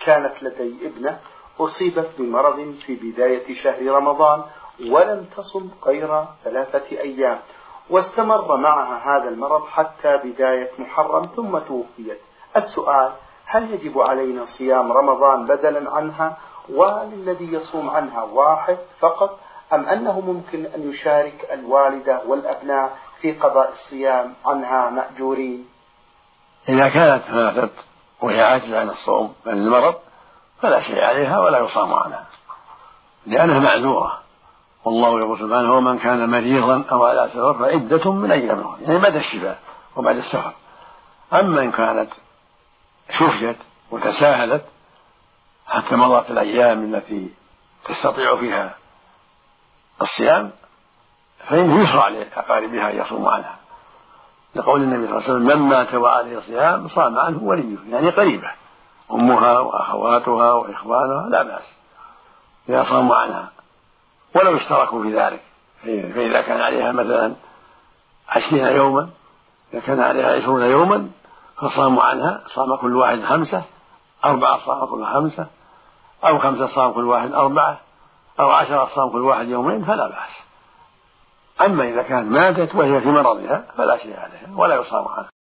كانت لدي ابنة أصيبت بمرض في بداية شهر رمضان ولم تصم غير 3 أيام، واستمر معها هذا المرض حتى بداية محرم ثم توفيت. السؤال: هل يجب علينا صيام رمضان بدلا عنها، وللذي يصوم عنها واحد فقط، أم أنه ممكن أن يشارك الوالدة والأبناء في قضاء الصيام عنها مأجورين؟ إذا كانت ماتت وهي عاجزة عن الصوم من المرض فلا شيء عليها ولا يصام عنها لأنها معذورة، والله يقول سبحانه: ومن كان مريضا أو على سفر فعدة من أيام أخرى، يعني بعد الشفاء وبعد السفر. أما إن كانت شفيت وتساهلت حتى مضت الأيام التي تستطيع فيها الصيام فإنه يشرع لأقاربها أن يصوموا عنها، لقول النبي صلى الله عليه وسلم: من مات وعليه صيام صام عنه وليه، يعني قريبة أمها وأخواتها وإخوانها لا بأس إذا صاموا عنها ولو اشتركوا في ذلك. فإذا كان عليها مثلا 20 يوما، إذا كان عليها 20 يوما فصاموا عنها، صام كل واحد 5، 4 صام كل 5، أو 5 صام كل واحد 4، أو 10 صام كل واحد يومين فلا بأس. أما إذا كانت ماتت وهي في مرضها فلا شيء عليها ولا يصام عنها.